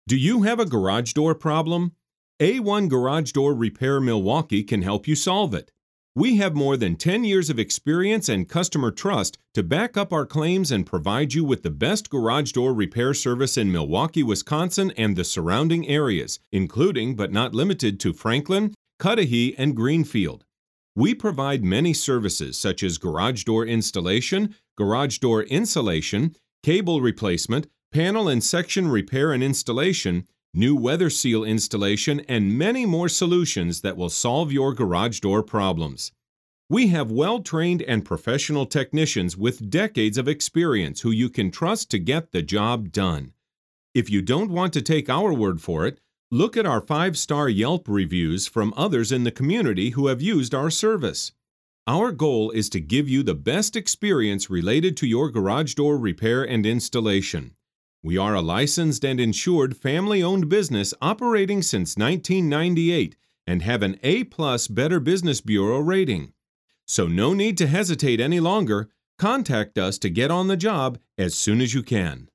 Do you have a garage door problem? A1 Garage Door Repair Milwaukee can help you solve it. We have more than 10 years of experience and customer trust to back up our claims and provide you with the best garage door repair service in Milwaukee, Wisconsin, and the surrounding areas, including but not limited to Franklin, Cudahy, and Greenfield. We provide many services such as garage door installation, garage door insulation, cable replacement, panel and section repair and installation, new weather seal installation, and many more solutions that will solve your garage door problems. We have well-trained and professional technicians with decades of experience who you can trust to get the job done. If you don't want to take our word for it, look at our 5-star Yelp reviews from others in the community who have used our service. Our goal is to give you the best experience related to your garage door repair and installation. We are a licensed and insured family-owned business operating since 1998 and have an A+ Better Business Bureau rating. So no need to hesitate any longer. Contact us to get on the job as soon as you can.